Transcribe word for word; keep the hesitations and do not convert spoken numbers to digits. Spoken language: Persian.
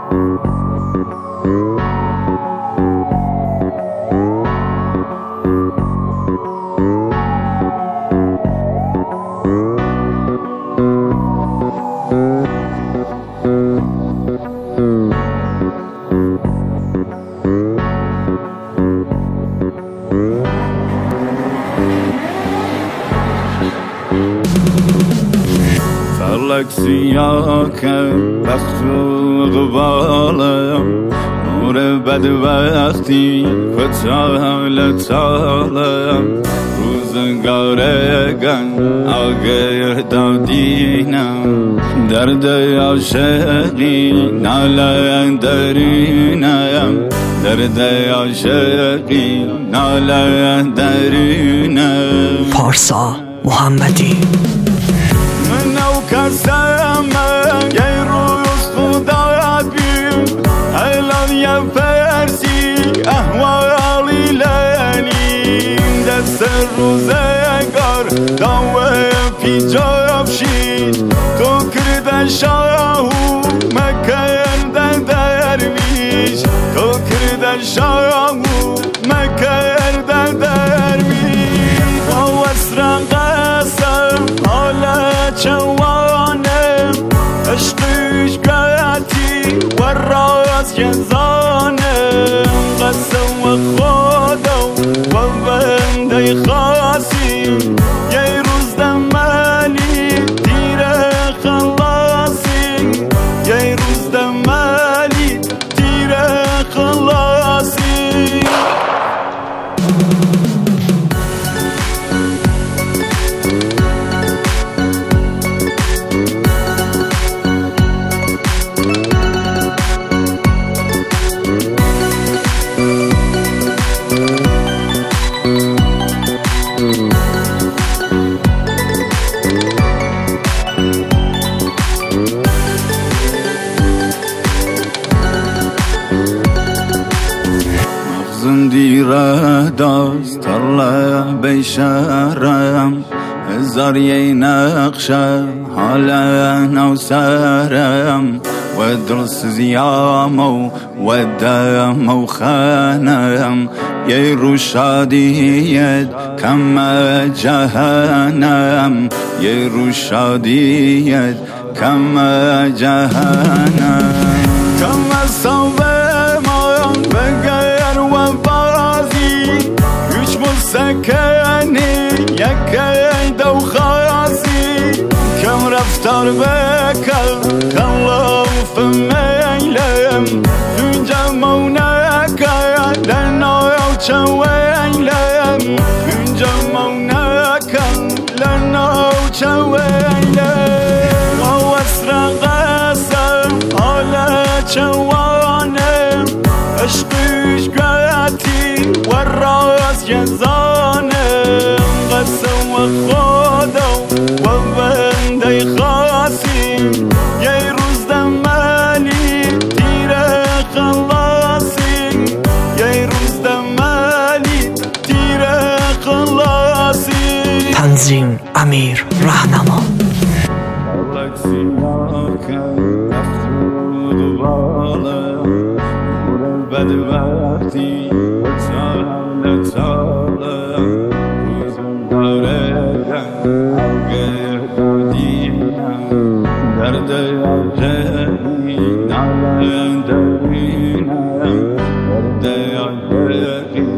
فلک سیاه که بخت و اقبالم نور بدبختی فتال تالم روزگارگان آگه دادینم درد عاشقی ناله درینم درد عاشقی ناله درینم پارسا محمدی کسم یه روز خدا بیم هلال یه فرسی احوالی لنیم دست روزگار داوه پیجاب شید تو کرده شاهو مکرده درویش تو کرده شاهو مکرده درویش با وسران قسم حالا چوانم عشقش قاتی و راز ینزانم قسم و خدا و بنده خاصیم یه روز دمالی تیره خلاصی یه روز دمالی تیره خلاصی زندیره داست ترله بیشرم هزار یه نقشه حالا نو سرم و دلسزیام و دم و خانم یه رو شادیت کم جهنم یه رو شادیت کم جهنم کم صوبه ما بگر و بازی هیچ مسکنی یکی دو خاصی کم رفتار بکر کلام فمیلم اینجا مونکه لنو چویلم اینجا مونکه لنو چویلم و وسر قسم حالا چوانم عشقش قاتی و راز ینزانم قسم و خدا و بنده خاصیم یه روز دمالی تیره خلاصی یه روز دمالی تیره خلاصی تنظیم امیر رهنما بدبختی تال تالم روزگارگان آگه دادینم درد عاشقی ناله درینم درد عاشقی